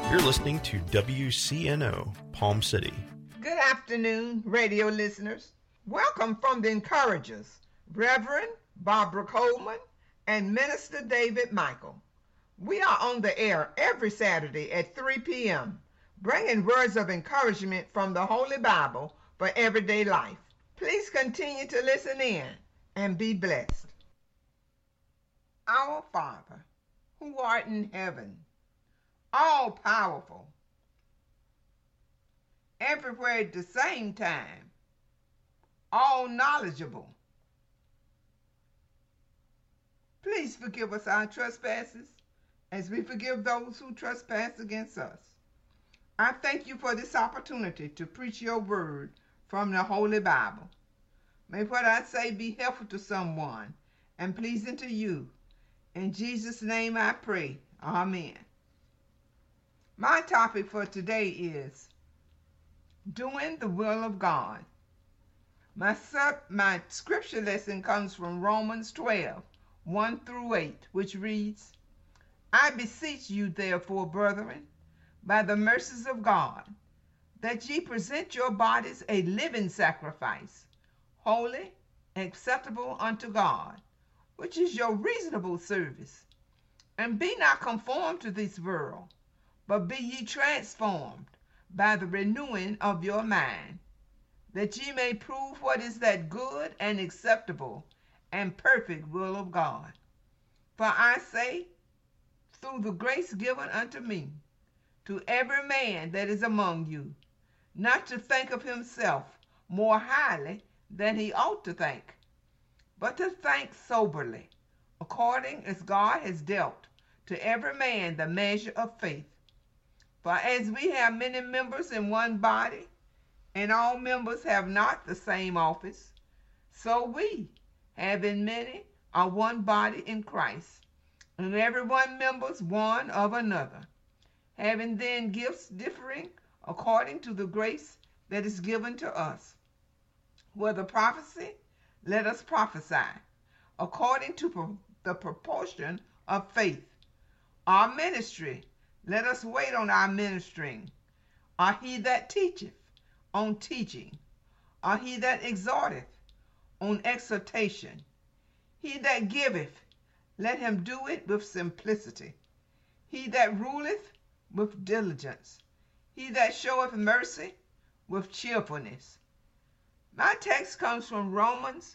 You're listening to WCNO, Palm City. Good afternoon, radio listeners. Welcome from the Encouragers, Reverend Barbara Coleman and Minister David Michael. We are on the air every Saturday at 3 p.m., bringing words of encouragement from the Holy Bible for everyday life. Please continue to listen in and be blessed. Our Father, who art in heaven, all powerful, everywhere at the same time, all knowledgeable. Please forgive us our trespasses as we forgive those who trespass against us. I thank you for this opportunity to preach your word from the Holy Bible. May what I say be helpful to someone and pleasing to you. In Jesus' name I pray. Amen. My topic for today is doing the will of God. My scripture lesson comes from Romans 12, 1 through 8, which reads, I beseech you therefore, brethren, by the mercies of God, that ye present your bodies a living sacrifice, holy, acceptable unto God, which is your reasonable service. And be not conformed to this world, but be ye transformed by the renewing of your mind, that ye may prove what is that good and acceptable and perfect will of God. For I say, through the grace given unto me, to every man that is among you, not to think of himself more highly than he ought to think, but to think soberly, according as God has dealt to every man the measure of faith. For as we have many members in one body, and all members have not the same office, so we, having many, are one body in Christ, and every one members one of another, having then gifts differing according to the grace that is given to us. Whether prophecy, let us prophesy, according to the proportion of faith. Our ministry, let us wait on our ministering. Or he that teacheth, on teaching. Or he that exhorteth, on exhortation. He that giveth, let him do it with simplicity. He that ruleth, with diligence. He that showeth mercy, with cheerfulness. My text comes from Romans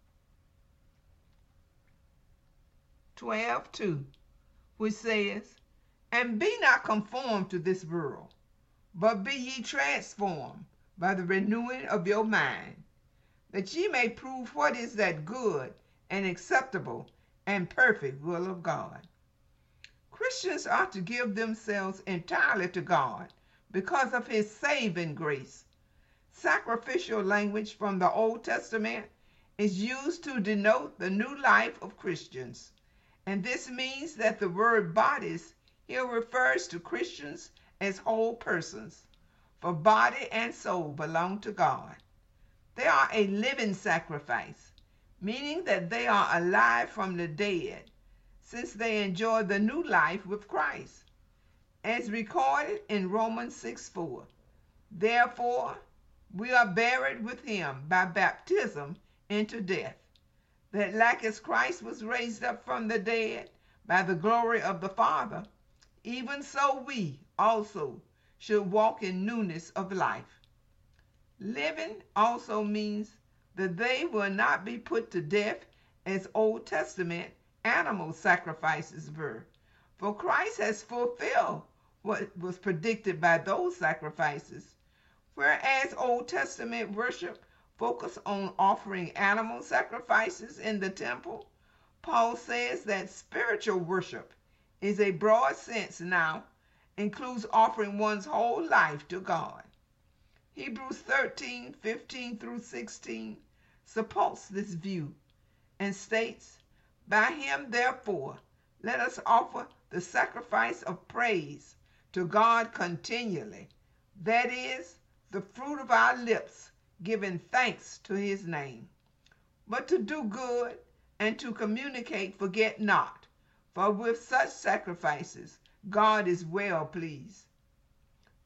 12:2, which says, And be not conformed to this world, but be ye transformed by the renewing of your mind, that ye may prove what is that good and acceptable and perfect will of God. Christians ought to give themselves entirely to God because of his saving grace. Sacrificial language from the Old Testament is used to denote the new life of Christians, and this means that the word bodies here refers to Christians as whole persons, for body and soul belong to God. They are a living sacrifice, meaning that they are alive from the dead, since they enjoy the new life with Christ. As recorded in Romans 6:4, therefore we are buried with him by baptism into death, that like as Christ was raised up from the dead by the glory of the Father, even so we also should walk in newness of life. Living also means that they will not be put to death as Old Testament animal sacrifices were, for Christ has fulfilled what was predicted by those sacrifices. Whereas Old Testament worship focused on offering animal sacrifices in the temple, Paul says that spiritual worship is a broad sense now, includes offering one's whole life to God. Hebrews 13:15 through 16 supports this view and states, By him therefore let us offer the sacrifice of praise to God continually, that is, the fruit of our lips, giving thanks to his name. But to do good and to communicate forget not, for with such sacrifices God is well pleased.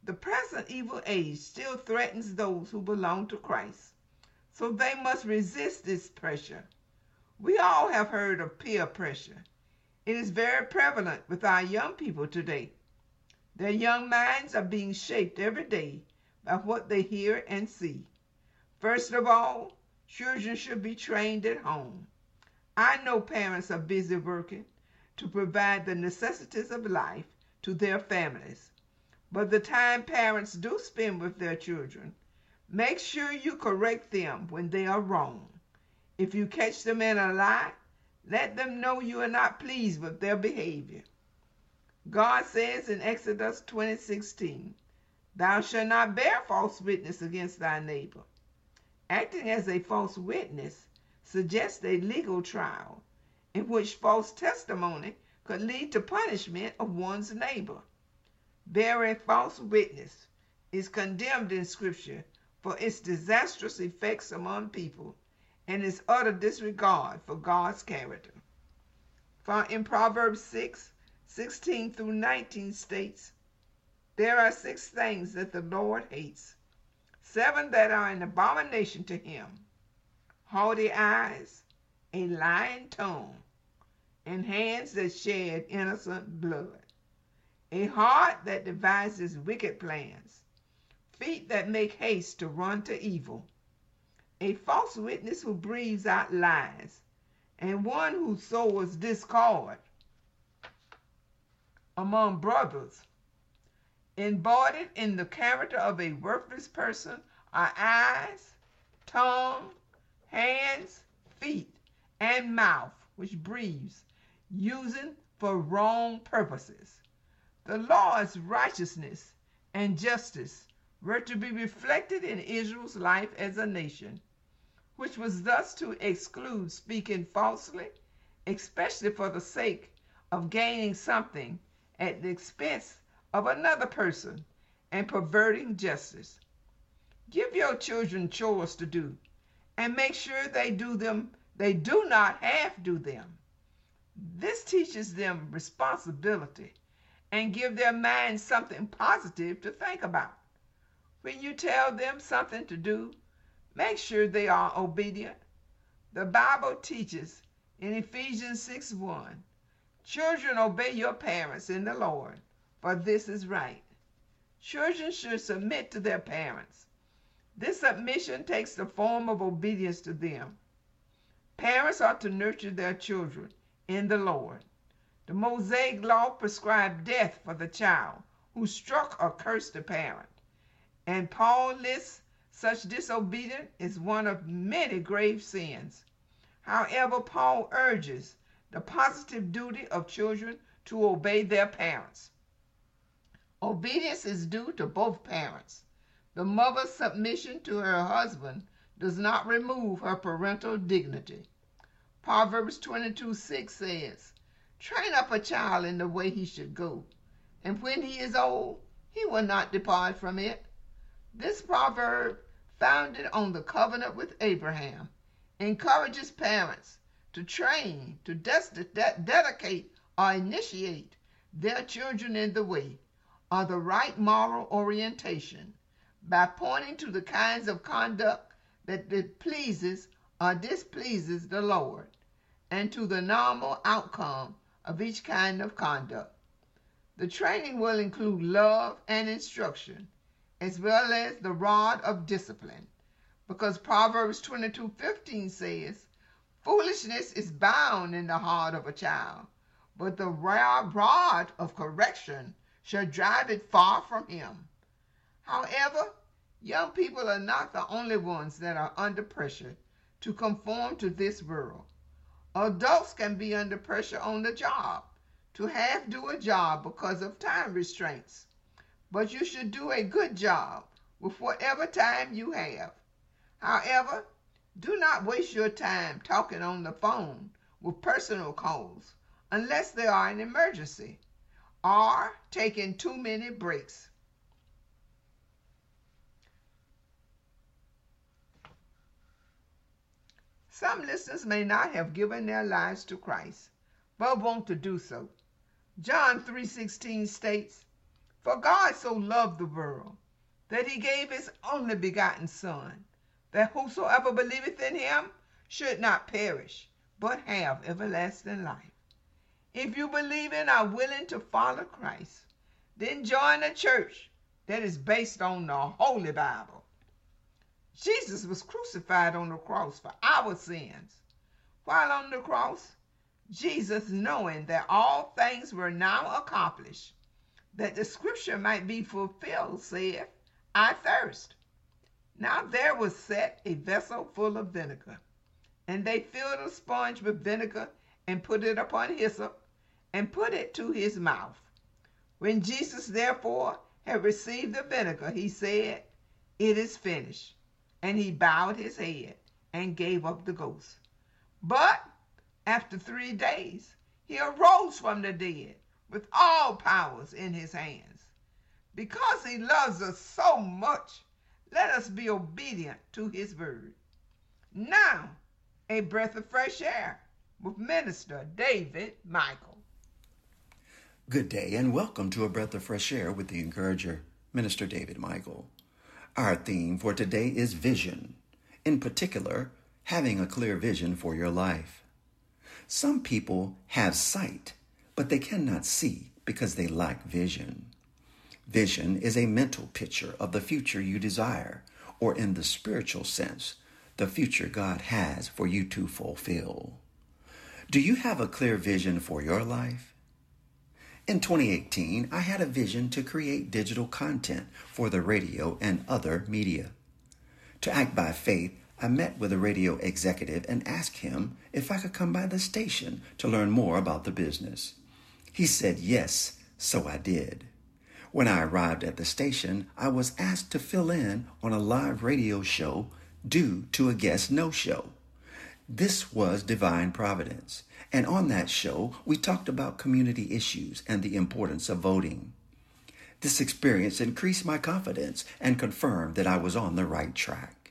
The present evil age still threatens those who belong to Christ, so they must resist this pressure. We all have heard of peer pressure. It is very prevalent with our young people today. Their young minds are being shaped every day by what they hear and see. First of all, children should be trained at home. I know parents are busy working to provide the necessities of life to their families. But the time parents do spend with their children, make sure you correct them when they are wrong. If you catch them in a lie, let them know you are not pleased with their behavior. God says in Exodus 20:16, "Thou shalt not bear false witness against thy neighbor." Acting as a false witness suggests a legal trial in which false testimony could lead to punishment of one's neighbor. Bearing false witness is condemned in Scripture for its disastrous effects among people and its utter disregard for God's character. For in Proverbs 6:16 through 19 states, "There are 6 things that the Lord hates, 7 that are an abomination to him: haughty eyes, a lying tongue, and hands that shed innocent blood, a heart that devises wicked plans, feet that make haste to run to evil, a false witness who breathes out lies, and one who sows discord among brothers." Embodied in the character of a worthless person are eyes, tongue, hands, feet, and mouth, which breathes, using for wrong purposes. The Lord's righteousness and justice were to be reflected in Israel's life as a nation, which was thus to exclude speaking falsely, especially for the sake of gaining something at the expense of another person and perverting justice. Give your children chores to do and make sure they do not half do them. This teaches them responsibility and give their minds something positive to think about. When you tell them something to do, make sure they are obedient. The Bible teaches in Ephesians 6:1, "Children, obey your parents in the Lord, for this is right." Children should submit to their parents. This submission takes the form of obedience to them. Parents are to nurture their children in the Lord. The Mosaic law prescribed death for the child who struck or cursed the parent, and Paul lists such disobedience as one of many grave sins. However, Paul urges the positive duty of children to obey their parents. Obedience is due to both parents. The mother's submission to her husband does not remove her parental dignity. Proverbs 22:6 says, "Train up a child in the way he should go, and when he is old, he will not depart from it." This proverb, founded on the covenant with Abraham, encourages parents to train, to dedicate, or initiate their children in the way or the right moral orientation by pointing to the kinds of conduct that pleases or displeases the Lord, and to the normal outcome of each kind of conduct. The training will include love and instruction, as well as the rod of discipline, because Proverbs 22:15 says, "Foolishness is bound in the heart of a child, but the rod of correction shall drive it far from him." However, young people are not the only ones that are under pressure to conform to this world. Adults can be under pressure on the job to half do a job because of time restraints. But you should do a good job with whatever time you have. However, do not waste your time talking on the phone with personal calls unless they are an emergency, or taking too many breaks. Some listeners may not have given their lives to Christ, but want to do so. John 3:16 states, For God so loved the world that he gave his only begotten Son, that whosoever believeth in him should not perish, but have everlasting life. If you believe and are willing to follow Christ, then join a church that is based on the Holy Bible. Jesus was crucified on the cross for our sins. While on the cross, Jesus, knowing that all things were now accomplished, that the scripture might be fulfilled, said, I thirst. Now there was set a vessel full of vinegar, and they filled a sponge with vinegar and put it upon hyssop and put it to his mouth. When Jesus therefore had received the vinegar, he said, It is finished. And he bowed his head and gave up the ghost. But after 3 days, he arose from the dead with all powers in his hands. Because he loves us so much, let us be obedient to his word. Now, a breath of fresh air with Minister David Michael. Good day and welcome to A Breath of Fresh Air with the Encourager, Minister David Michael. Our theme for today is vision, in particular, having a clear vision for your life. Some people have sight, but they cannot see because they lack vision. Vision is a mental picture of the future you desire, or in the spiritual sense, the future God has for you to fulfill. Do you have a clear vision for your life? In 2018, I had a vision to create digital content for the radio and other media. To act by faith, I met with a radio executive and asked him if I could come by the station to learn more about the business. He said yes, so I did. When I arrived at the station, I was asked to fill in on a live radio show due to a guest no-show. This was divine providence, and on that show, we talked about community issues and the importance of voting. This experience increased my confidence and confirmed that I was on the right track.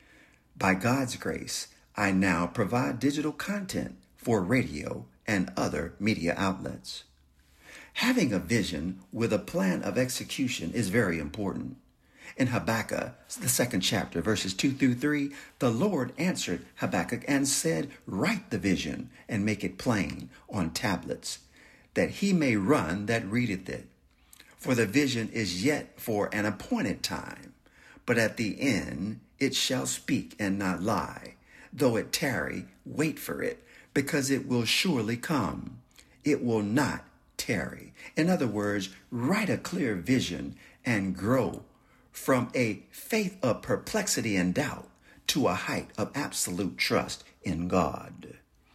By God's grace, I now provide digital content for radio and other media outlets. Having a vision with a plan of execution is very important. In Habakkuk, the 2nd chapter, verses 2 through 3, the Lord answered Habakkuk and said, Write the vision and make it plain on tablets, that he may run that readeth it. For the vision is yet for an appointed time, but at the end it shall speak and not lie. Though it tarry, wait for it, because it will surely come. It will not tarry. In other words, write a clear vision and grow from a faith of perplexity and doubt to a height of absolute trust in God.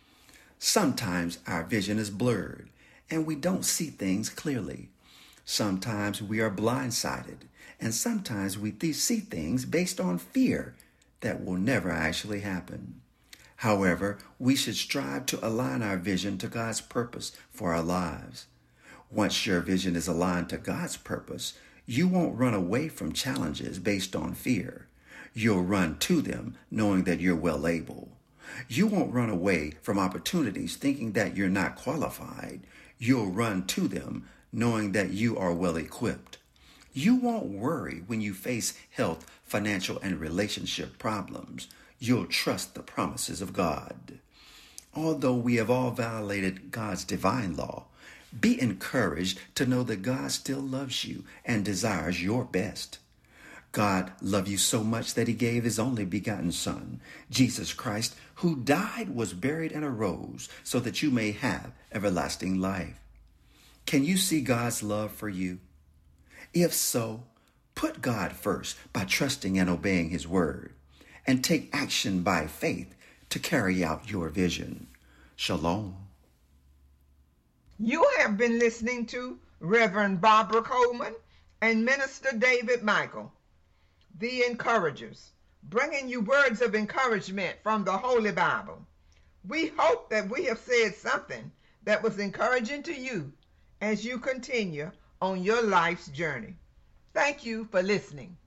Sometimes our vision is blurred and we don't see things clearly. Sometimes we are blindsided, and sometimes we see things based on fear that will never actually happen. However, we should strive to align our vision to God's purpose for our lives. Once your vision is aligned to God's purpose, you won't run away from challenges based on fear. You'll run to them knowing that you're well able. You won't run away from opportunities thinking that you're not qualified. You'll run to them knowing that you are well equipped. You won't worry when you face health, financial, and relationship problems. You'll trust the promises of God. Although we have all violated God's divine law, be encouraged to know that God still loves you and desires your best. God loved you so much that he gave his only begotten Son, Jesus Christ, who died, was buried, and arose so that you may have everlasting life. Can you see God's love for you? If so, put God first by trusting and obeying his word, and take action by faith to carry out your vision. Shalom. You have been listening to Reverend Barbara Coleman and Minister David Michael, the Encouragers, bringing you words of encouragement from the Holy Bible. We hope that we have said something that was encouraging to you as you continue on your life's journey. Thank you for listening.